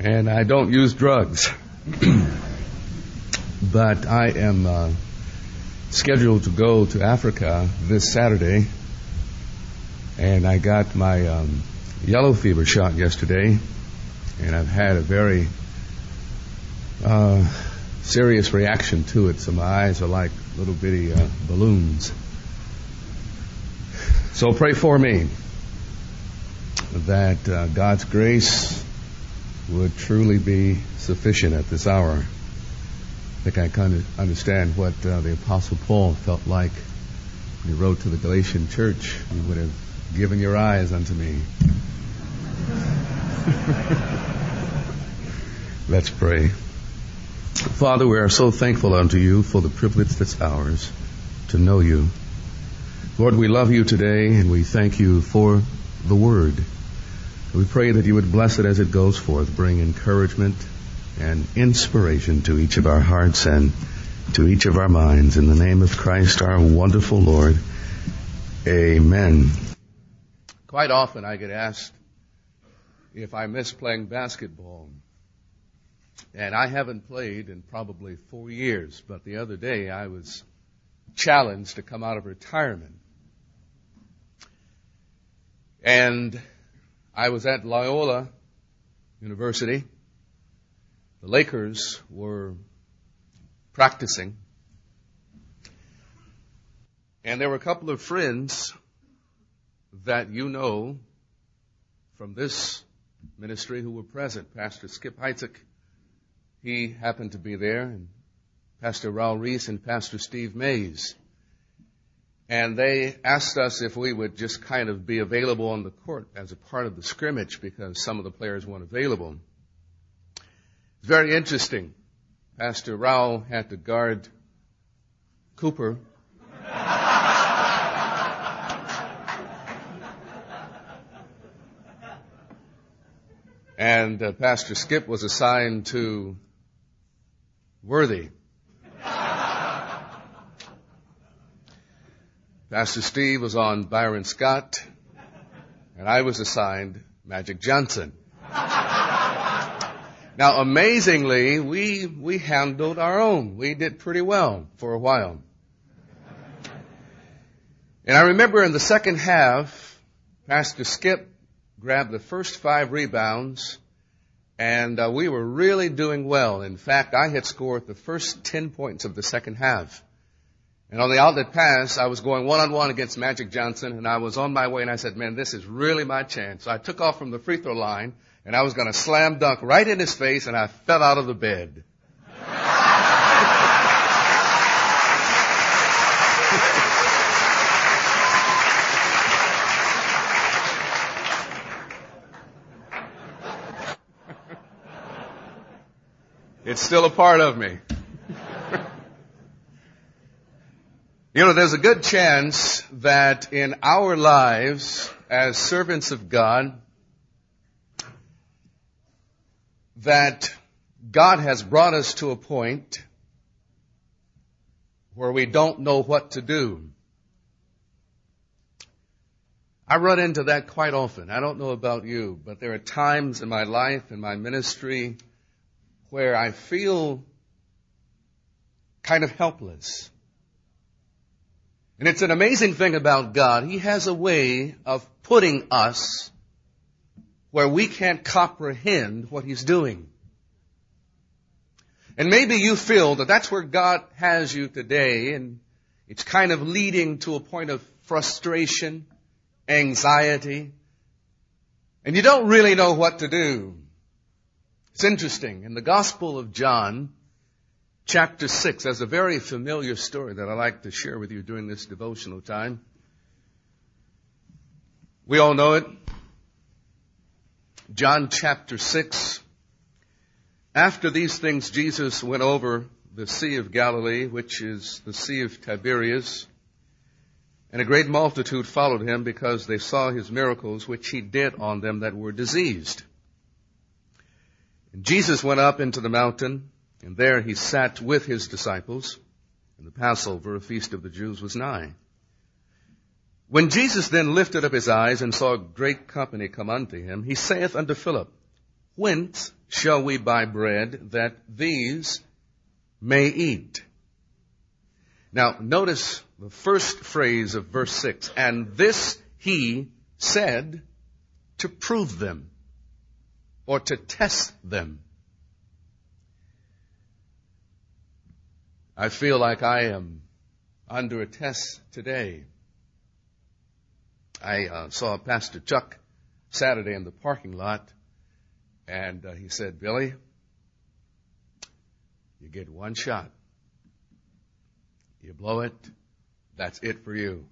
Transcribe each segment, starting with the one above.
and I don't use drugs. But I am scheduled to go to Africa this Saturday, and I got my yellow fever shot yesterday, and I've had a very serious reaction to it, so my eyes are like little bitty balloons. So pray for me that God's grace would truly be sufficient at this hour. I think I can understand what the Apostle Paul felt like when he wrote to the Galatian church. You would have given your eyes unto me. Let's pray. Father, we are so thankful unto you for the privilege that's ours to know you. Lord, we love you today, and we thank you for the Word. We pray that you would bless it as it goes forth, bring encouragement and inspiration to each of our hearts and to each of our minds. In the name of Christ, our wonderful Lord. Amen. Quite often I get asked if I miss playing basketball. And I haven't played in probably 4 years, but the other day I was challenged to come out of retirement. And I was at Loyola University. The Lakers were practicing. And there were a couple of friends that you know from this ministry who were present. Pastor Skip Heitzig, he happened to be there, and Pastor Raul Reese and Pastor Steve Mays. And they asked us if we would just kind of be available on the court as a part of the scrimmage because some of the players weren't available. It's very interesting. Pastor Raul had to guard Cooper. And Pastor Skip was assigned to Worthy. Pastor Steve was on Byron Scott, and I was assigned Magic Johnson. Now, amazingly, we handled our own. We did pretty well for a while. And I remember in the second half, Pastor Skip grabbed the first 5 rebounds, and we were really doing well. In fact, I had scored the first 10 points of the second half. And on the outlet pass, I was going one-on-one against Magic Johnson, and I was on my way, and I said, man, this is really my chance. So I took off from the free throw line, and I was going to slam dunk right in his face, and I fell out of the bed. It's still a part of me. You know, there's a good chance that in our lives as servants of God, that God has brought us to a point where we don't know what to do. I run into that quite often. I don't know about you, but there are times in my life, in my ministry, where I feel kind of helpless. And it's an amazing thing about God. He has a way of putting us where we can't comprehend what He's doing. And maybe you feel that that's where God has you today, and it's kind of leading to a point of frustration, anxiety, and you don't really know what to do. It's interesting. In the Gospel of John, chapter 6, there's a very familiar story that I like to share with you during this devotional time. We all know it. John chapter 6. After these things, Jesus went over the Sea of Galilee, which is the Sea of Tiberias, and a great multitude followed him because they saw his miracles, which he did on them that were diseased. And Jesus went up into the mountain, and there he sat with his disciples, and the Passover, a feast of the Jews, was nigh. When Jesus then lifted up his eyes and saw a great company come unto him, he saith unto Philip, Whence shall we buy bread that these may eat? Now, notice the first phrase of verse 6. And this he said to prove them, or to test them. I feel like I am under a test today. I saw Pastor Chuck Saturday in the parking lot, and he said, Billy, you get one shot. You blow it, that's it for you.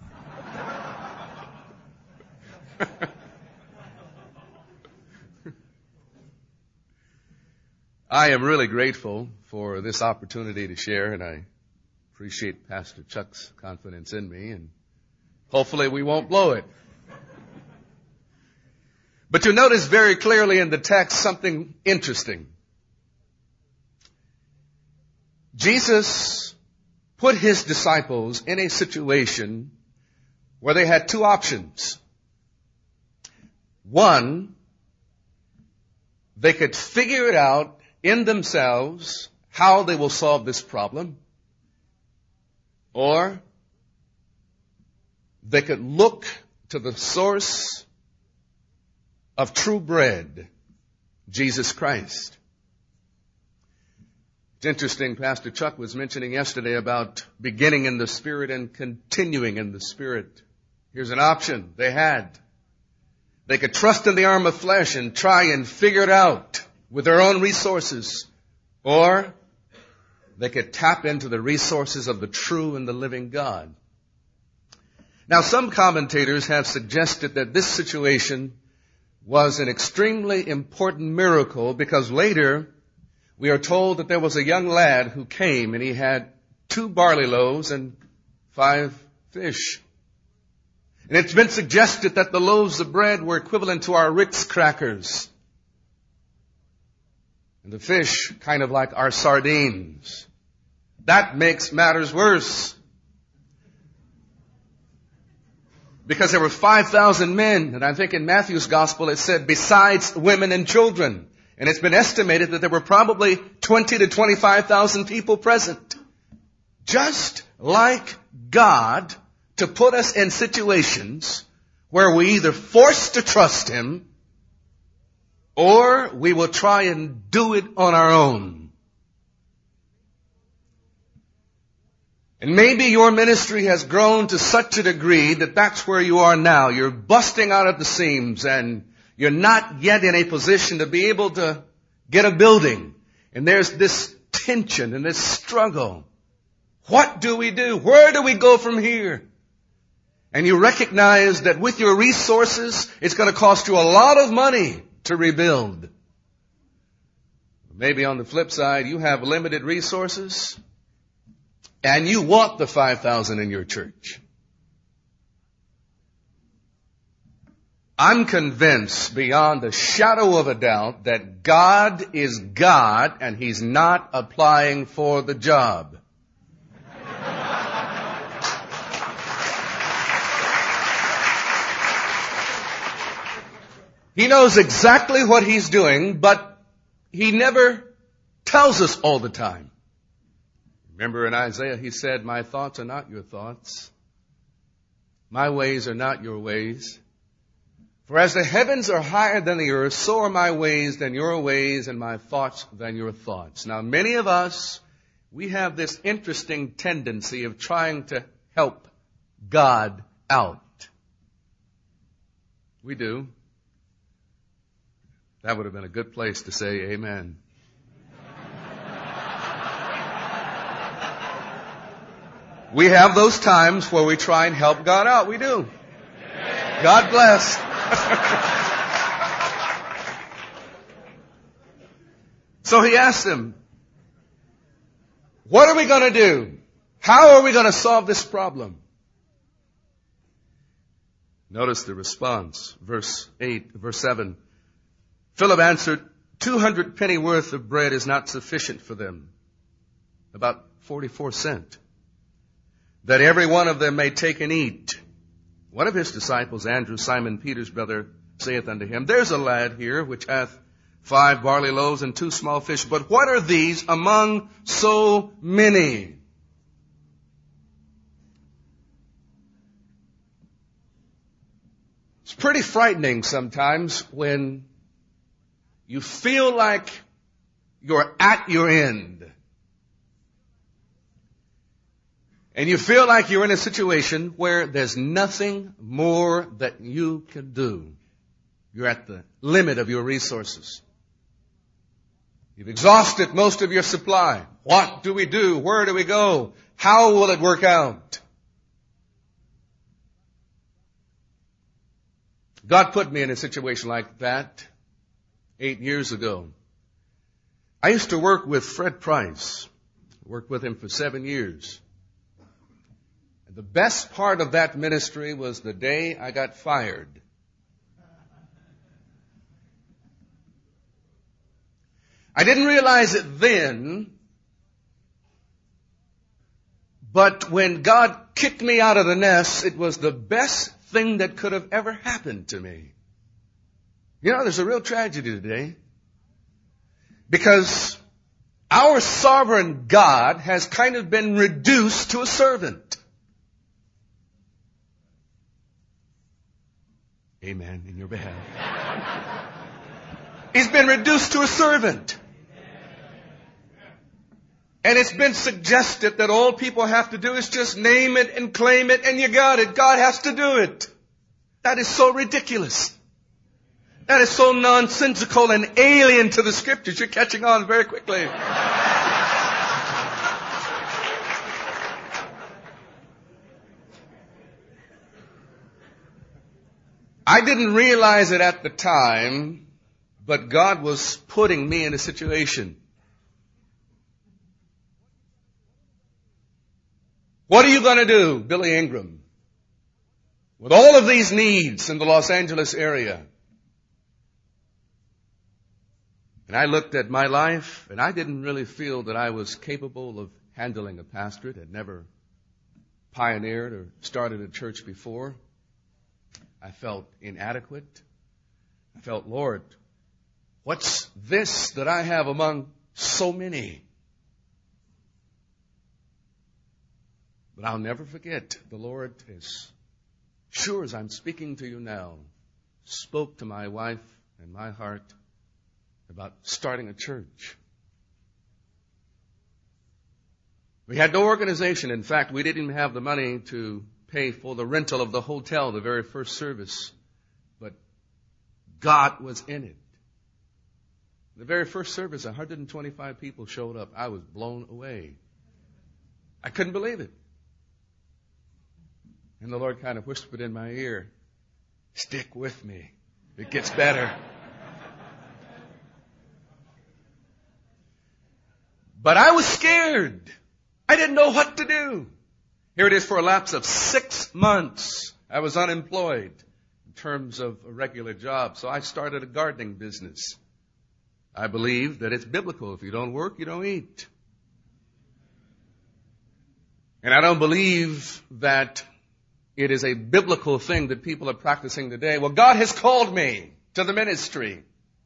I am really grateful for this opportunity to share, and I appreciate Pastor Chuck's confidence in me, and hopefully we won't blow it. But you notice very clearly in the text something interesting. Jesus put his disciples in a situation where they had two options. One, they could figure it out in themselves how they will solve this problem, or they could look to the source of true bread, Jesus Christ. It's interesting, Pastor Chuck was mentioning yesterday about beginning in the Spirit and continuing in the Spirit. Here's an option they had. They could trust in the arm of flesh and try and figure it out with their own resources, or they could tap into the resources of the true and the living God. Now, some commentators have suggested that this situation was an extremely important miracle because later we are told that there was a young lad who came and he had 2 barley loaves and 5 fish. And it's been suggested that the loaves of bread were equivalent to our Ritz crackers. And the fish kind of like our sardines. That makes matters worse. Because there were 5,000 men, and I think in Matthew's gospel it said besides women and children. And it's been estimated that there were probably 20 to 25,000 people present. Just like God to put us in situations where we either forced to trust Him or we will try and do it on our own. And maybe your ministry has grown to such a degree that that's where you are now. You're busting out at the seams and you're not yet in a position to be able to get a building. And there's this tension and this struggle. What do we do? Where do we go from here? And you recognize that with your resources, it's going to cost you a lot of money to rebuild. Maybe on the flip side, you have limited resources and you want the 5,000 in your church. I'm convinced beyond a shadow of a doubt that God is God and He's not applying for the job. He knows exactly what He's doing, but He never tells us all the time. Remember in Isaiah, He said, my thoughts are not your thoughts. My ways are not your ways. For as the heavens are higher than the earth, so are my ways than your ways, and my thoughts than your thoughts. Now, many of us, we have this interesting tendency of trying to help God out. We do. That would have been a good place to say amen. We have those times where we try and help God out. We do. God bless. So He asked them, what are we going to do? How are we going to solve this problem? Notice the response. Verse 7. Philip answered, 200 penny worth of bread is not sufficient for them. About 44 cents. That every one of them may take and eat. One of his disciples, Andrew, Simon Peter's brother, saith unto him, there's a lad here which hath 5 barley loaves and 2 small fish. But what are these among so many? It's pretty frightening sometimes when you feel like you're at your end. And you feel like you're in a situation where there's nothing more that you can do. You're at the limit of your resources. You've exhausted most of your supply. What do we do? Where do we go? How will it work out? God put me in a situation like that 8 years ago. I used to work with Fred Price. Worked with him for 7 years. And the best part of that ministry was the day I got fired. I didn't realize it then, but when God kicked me out of the nest, it was the best thing that could have ever happened to me. You know, there's a real tragedy today because our sovereign God has kind of been reduced to a servant. Amen in your behalf. He's been reduced to a servant. And it's been suggested that all people have to do is just name it and claim it and you got it. God has to do it. That is so ridiculous. That is so nonsensical and alien to the Scriptures. You're catching on very quickly. I didn't realize it at the time, but God was putting me in a situation. What are you going to do, Billy Ingram, with all of these needs in the Los Angeles area? And I looked at my life, and I didn't really feel that I was capable of handling a pastorate. I'd never pioneered or started a church before. I felt inadequate. I felt, Lord, what's this that I have among so many? But I'll never forget, the Lord, as sure as I'm speaking to you now, spoke to my wife and my heart about starting a church. We had no organization. In fact, we didn't even have the money to pay for the rental of the hotel, the very first service. But God was in it. The very first service, 125 people showed up. I was blown away. I couldn't believe it. And the Lord kind of whispered in my ear, stick with me. It gets better. But I was scared. I didn't know what to do. Here it is, for a lapse of 6 months, I was unemployed in terms of a regular job. So I started a gardening business. I believe that it's biblical. If you don't work, you don't eat. And I don't believe that it is a biblical thing that people are practicing today. Well, God has called me to the ministry.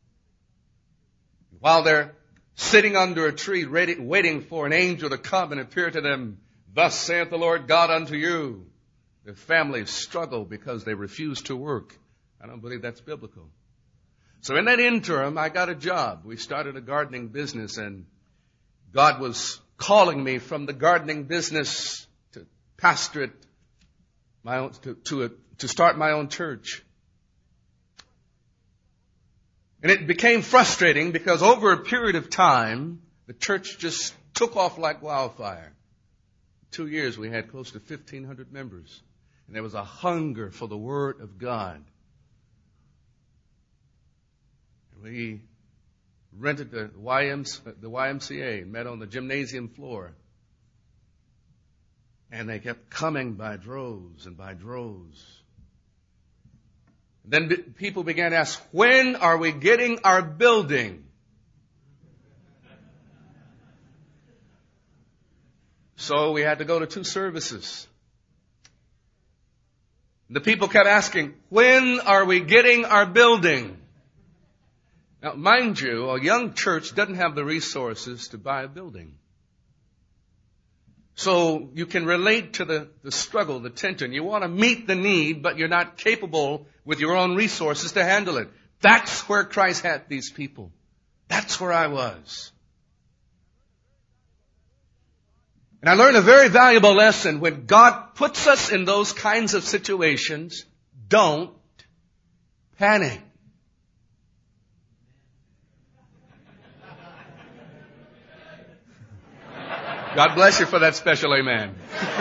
While they're sitting under a tree waiting for an angel to come and appear to them, thus saith the Lord God unto you. Their families struggle because they refuse to work. I don't believe that's biblical. So in that interim, I got a job. We started a gardening business, and God was calling me from the gardening business to pastorate my own, to start my own church. And it became frustrating because over a period of time, the church just took off like wildfire. 2 years, we had close to 1,500 members. And there was a hunger for the Word of God. And we rented the YMCA and met on the gymnasium floor. And they kept coming by droves and by droves. Then people began to ask, when are we getting our building? So we had to go to 2 services. The people kept asking, when are we getting our building? Now, mind you, a young church doesn't have the resources to buy a building. So you can relate to the struggle, the tension. You want to meet the need, but you're not capable with your own resources to handle it. That's where Christ had these people. That's where I was. And I learned a very valuable lesson. When God puts us in those kinds of situations, don't panic. God bless you for that special amen.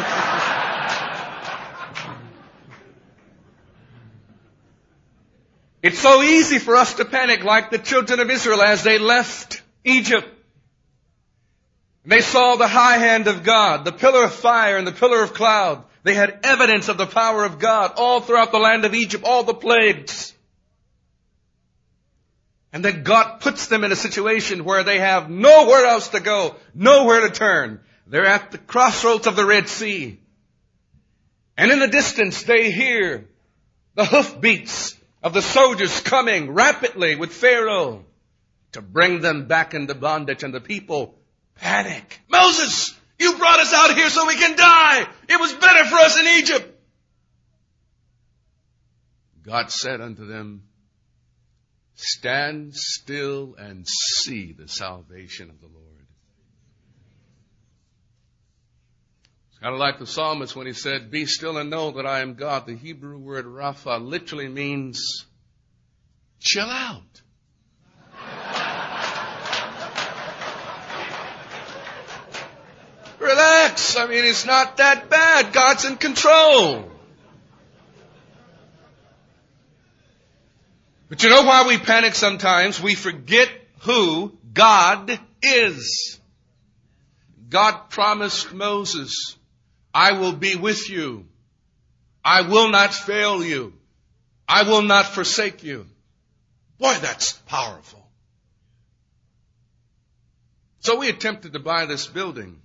It's so easy for us to panic like the children of Israel as they left Egypt. They saw the high hand of God, the pillar of fire and the pillar of cloud. They had evidence of the power of God all throughout the land of Egypt, all the plagues. And then God puts them in a situation where they have nowhere else to go, nowhere to turn. They're at the crossroads of the Red Sea. And in the distance they hear the hoofbeats of the soldiers coming rapidly with Pharaoh to bring them back into bondage. And the people panic. Moses, you brought us out here so we can die. It was better for us in Egypt. God said unto them, stand still and see the salvation of the Lord. It's kind of like the psalmist when he said, be still and know that I am God. The Hebrew word Rapha literally means chill out. Relax. I mean, it's not that bad. God's in control. But you know why we panic sometimes? We forget who God is. God promised Moses, I will be with you. I will not fail you. I will not forsake you. Boy, that's powerful. So we attempted to buy this building.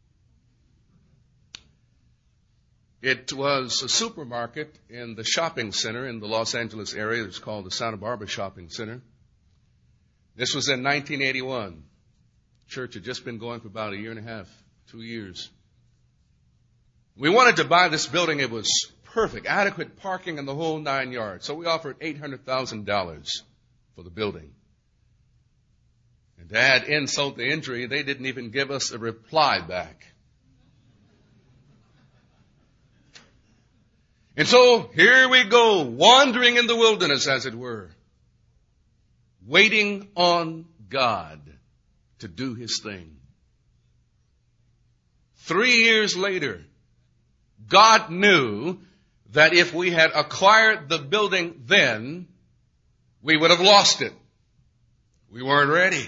It was a supermarket in the shopping center in the Los Angeles area. It's called the Santa Barbara Shopping Center. This was in 1981. Church had just been going for about a year and a half, 2 years. We wanted to buy this building. It was perfect, adequate parking and the whole 9 yards. So we offered $800,000 for the building. And to add insult to injury, they didn't even give us a reply back. And so here we go, wandering in the wilderness, as it were, waiting on God to do His thing. 3 years later, God knew that if we had acquired the building then, we would have lost it. We weren't ready.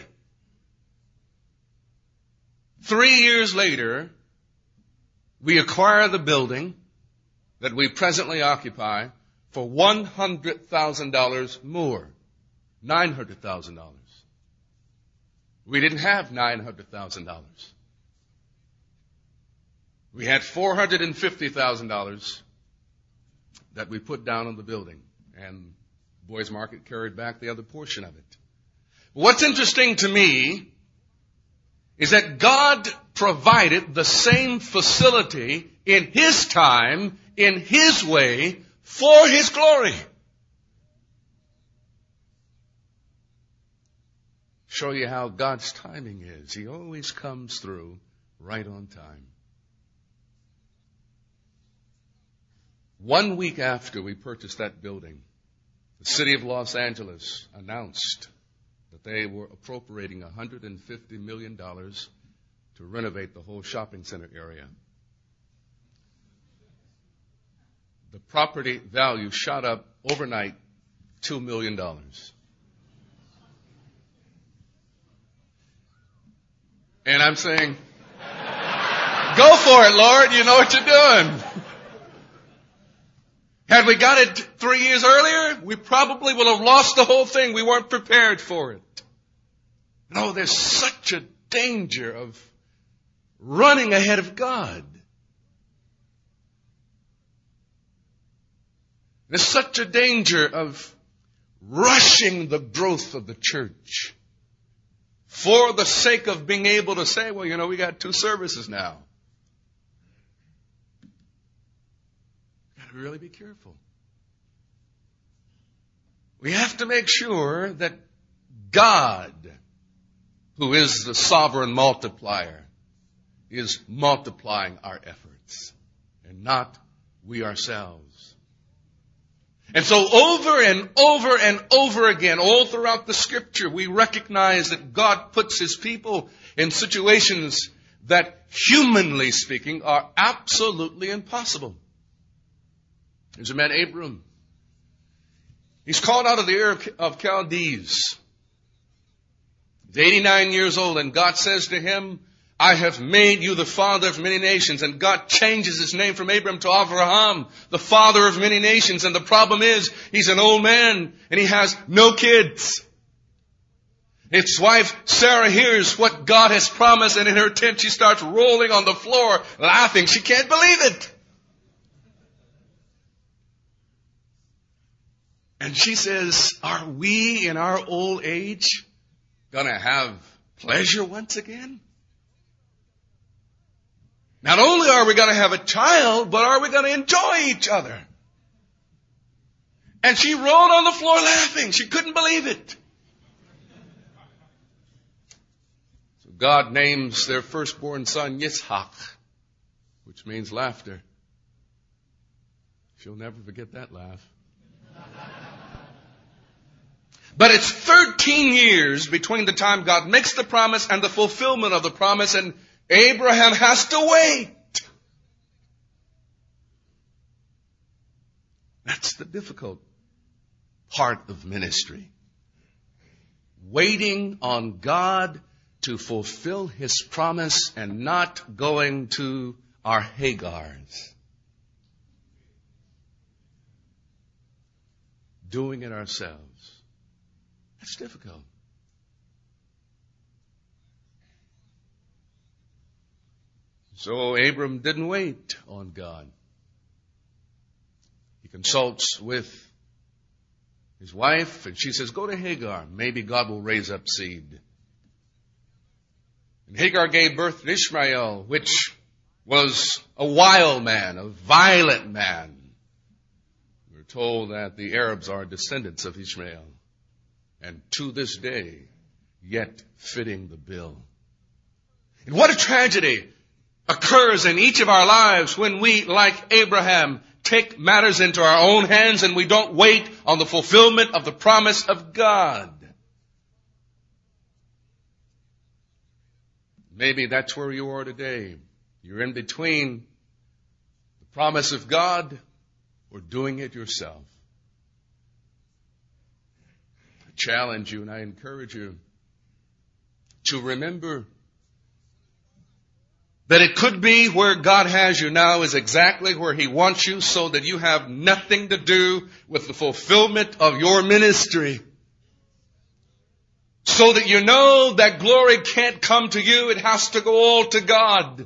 3 years later, we acquire the building that we presently occupy for $100,000 more. $900,000. We didn't have $900,000. We had $450,000 that we put down on the building, and Boys Market carried back the other portion of it. What's interesting to me is that God provided the same facility in His time, in His way, for His glory. Show you how God's timing is. He always comes through right on time. 1 week after we purchased that building, the city of Los Angeles announced that they were appropriating $150 million to renovate the whole shopping center area. The property value shot up overnight $2 million. And I'm saying, go for it, Lord. You know what you're doing. Had we got it 3 years earlier, we probably would have lost the whole thing. We weren't prepared for it. No, there's such a danger of running ahead of God. There's such a danger of rushing the growth of the church for the sake of being able to say, well, we got 2 services now. We've got to really be careful. We have to make sure that God, who is the sovereign multiplier, is multiplying our efforts and not we ourselves. And so over and over and over again, all throughout the Scripture, we recognize that God puts His people in situations that, humanly speaking, are absolutely impossible. There's a man, Abram. He's called out of the Ur of Chaldees. He's 89 years old, and God says to him, I have made you the father of many nations. And God changes his name from Abram to Avraham, the father of many nations. And the problem is, he's an old man, and he has no kids. His wife, Sarah, hears what God has promised, and in her tent she starts rolling on the floor, laughing. She can't believe it. And she says, are we in our old age going to have pleasure once again? Not only are we going to have a child, but are we going to enjoy each other? And she rolled on the floor laughing. She couldn't believe it. So God names their firstborn son Yitzhak, which means laughter. She'll never forget that laugh. But it's 13 years between the time God makes the promise and the fulfillment of the promise, and Abraham has to wait. That's the difficult part of ministry. Waiting on God to fulfill His promise and not going to our Hagars. Doing it ourselves. That's difficult. So Abram didn't wait on God. He consults with his wife, and she says, go to Hagar. Maybe God will raise up seed. And Hagar gave birth to Ishmael, which was a wild man, a violent man. We're told that the Arabs are descendants of Ishmael. And to this day, yet fitting the bill. And what a tragedy occurs in each of our lives when we, like Abraham, take matters into our own hands and we don't wait on the fulfillment of the promise of God. Maybe that's where you are today. You're in between the promise of God or doing it yourself. I challenge you and I encourage you to remember that it could be where God has you now is exactly where He wants you, so that you have nothing to do with the fulfillment of your ministry. So that you know that glory can't come to you, it has to go all to God.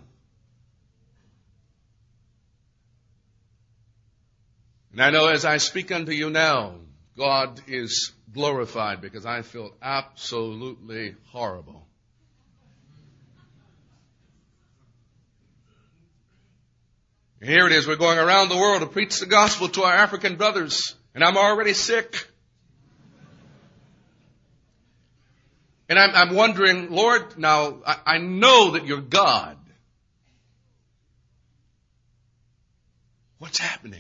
And I know as I speak unto you now, God is glorified because I feel absolutely horrible. And here it is, we're going around the world to preach the gospel to our African brothers, and I'm already sick. And I'm wondering, Lord, now, I know that you're God. What's happening?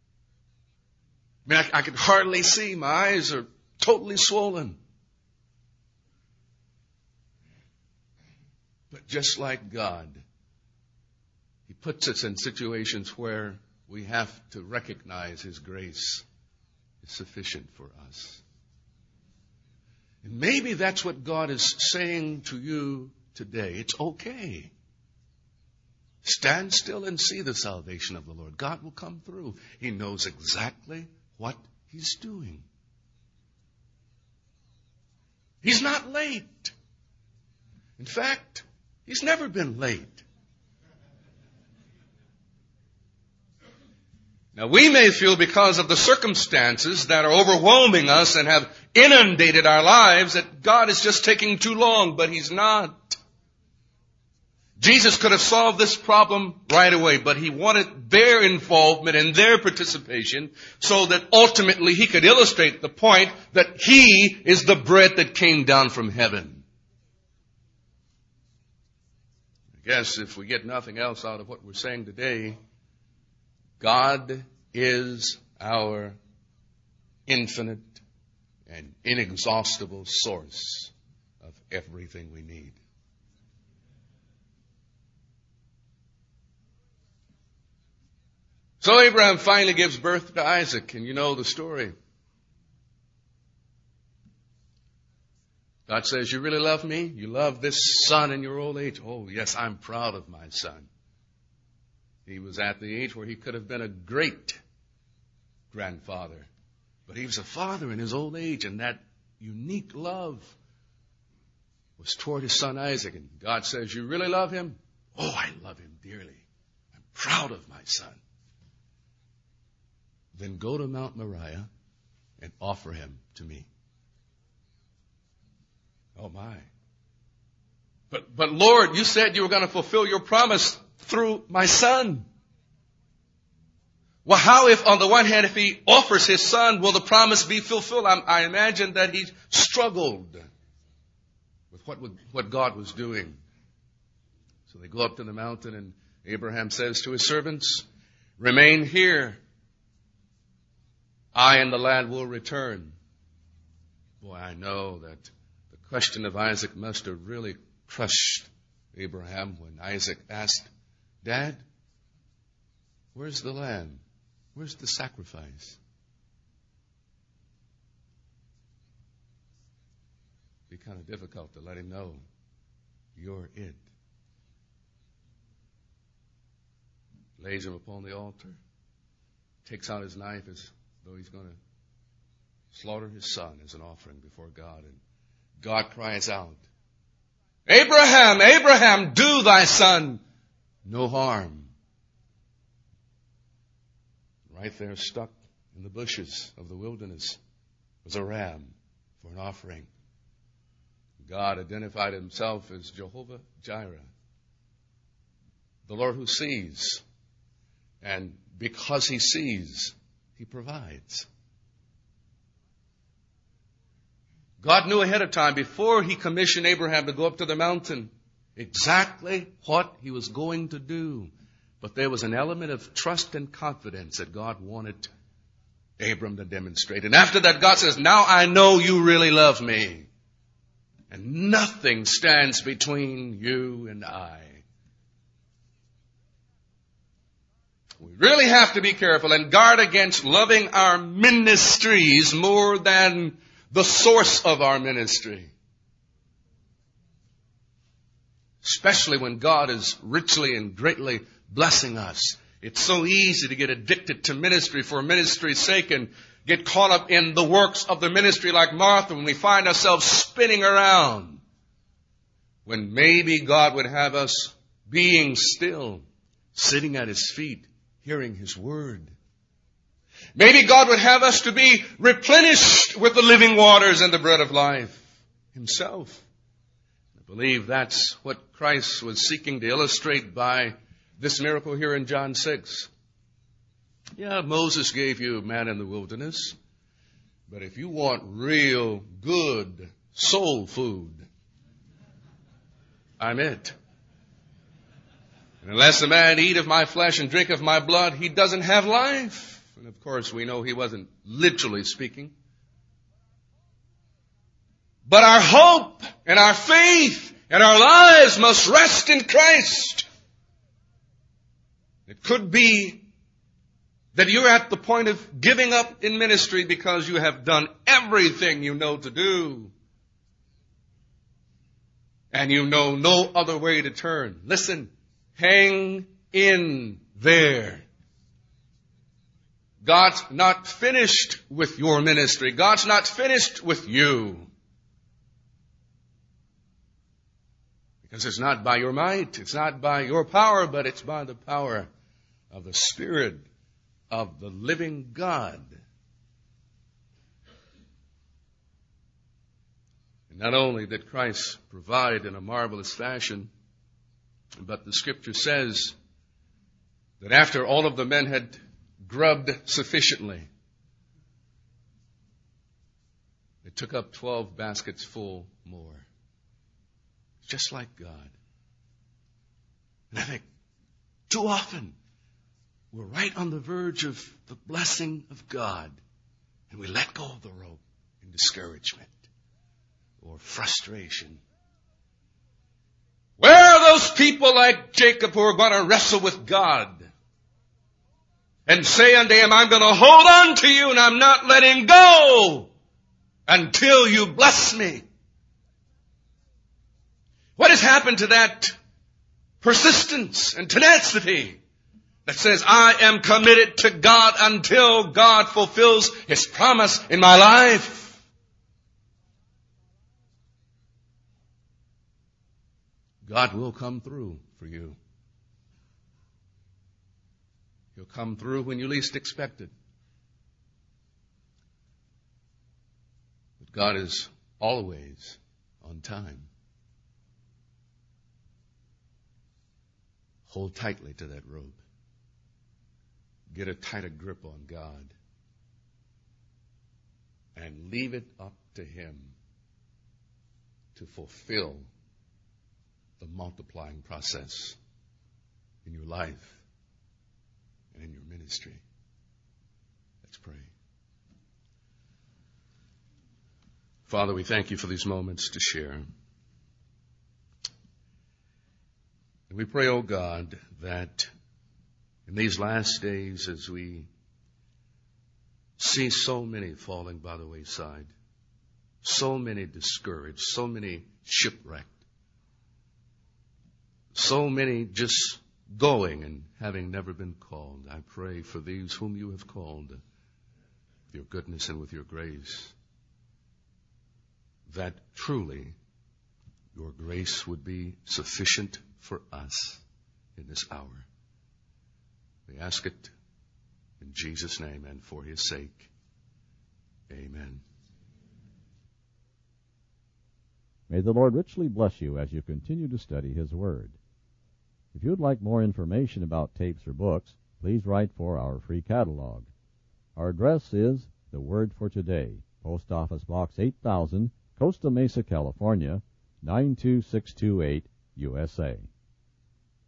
I mean, I can hardly see. My eyes are totally swollen. But just like God, He puts us in situations where we have to recognize His grace is sufficient for us. And maybe that's what God is saying to you today. It's okay. Stand still and see the salvation of the Lord. God will come through. He knows exactly what He's doing. He's not late. In fact, He's never been late. Now, we may feel because of the circumstances that are overwhelming us and have inundated our lives that God is just taking too long, but He's not. Jesus could have solved this problem right away, but He wanted their involvement and their participation so that ultimately He could illustrate the point that He is the bread that came down from heaven. I guess if we get nothing else out of what we're saying today, God is our infinite and inexhaustible source of everything we need. So Abraham finally gives birth to Isaac, and you know the story. God says, "You really love me? You love this son in your old age?" "Oh, yes, I'm proud of my son." He was at the age where he could have been a great grandfather. But he was a father in his old age, and that unique love was toward his son Isaac. And God says, "You really love him?" "Oh, I love him dearly. I'm proud of my son." "Then go to Mount Moriah and offer him to me." Oh my. But Lord, you said you were going to fulfill your promise through my son. Well, how if on the one hand, if he offers his son, will the promise be fulfilled? I imagine that he struggled with what God was doing. So they go up to the mountain, and Abraham says to his servants, "Remain here. I and the lad will return." Boy, I know that the question of Isaac must have really crushed Abraham when Isaac asked, "Dad, where's the lamb? Where's the sacrifice?" It'd be kind of difficult to let him know, "You're it." Lays him upon the altar, takes out his knife as though he's going to slaughter his son as an offering before God. And God cries out, "Abraham, Abraham, do thy son no harm." Right there, stuck in the bushes of the wilderness, was a ram for an offering. God identified himself as Jehovah Jireh, the Lord who sees. And because he sees, he provides. God knew ahead of time, before he commissioned Abraham to go up to the mountain, exactly what he was going to do. But there was an element of trust and confidence that God wanted Abram to demonstrate. And after that, God says, "Now I know you really love me. And nothing stands between you and I." We really have to be careful and guard against loving our ministries more than the source of our ministry. Especially when God is richly and greatly blessing us. It's so easy to get addicted to ministry for ministry's sake and get caught up in the works of the ministry like Martha when we find ourselves spinning around. When maybe God would have us being still, sitting at His feet, hearing His word. Maybe God would have us to be replenished with the living waters and the bread of life Himself. I believe that's what Christ was seeking to illustrate by this miracle here in John 6. Yeah, Moses gave you manna in the wilderness. But if you want real good soul food, I'm it. And unless a man eat of my flesh and drink of my blood, he doesn't have life. And of course, we know he wasn't literally speaking. But our hope and our faith and our lives must rest in Christ. It could be that you're at the point of giving up in ministry because you have done everything you know to do. And you know no other way to turn. Listen, hang in there. God's not finished with your ministry. God's not finished with you. Because it's not by your might, it's not by your power, but it's by the power of the Spirit of the living God. And not only did Christ provide in a marvelous fashion, but the Scripture says that after all of the men had grubbed sufficiently, they took up 12 baskets full more. Just like God. And I think, too often, we're right on the verge of the blessing of God, and we let go of the rope in discouragement or frustration. Where are those people like Jacob who are going to wrestle with God and say unto him, I'm going to hold on to you and I'm not letting go until you bless me? What has happened to that persistence and tenacity that says, I am committed to God until God fulfills His promise in my life? God will come through for you. He'll come through when you least expect it. But God is always on time. Hold tightly to that rope. Get a tighter grip on God. And leave it up to Him to fulfill the multiplying process in your life and in your ministry. Let's pray. Father, we thank you for these moments to share. And we pray, oh God, that in these last days, as we see so many falling by the wayside, so many discouraged, so many shipwrecked, so many just going and having never been called, I pray for these whom you have called with your goodness and with your grace, that truly your grace would be sufficient for us in this hour. We ask it in Jesus' name and for His sake. Amen. May the Lord richly bless you as you continue to study His Word. If you would like more information about tapes or books, please write for our free catalog. Our address is The Word for Today, Post Office Box 8000, Costa Mesa, California, 92628, USA.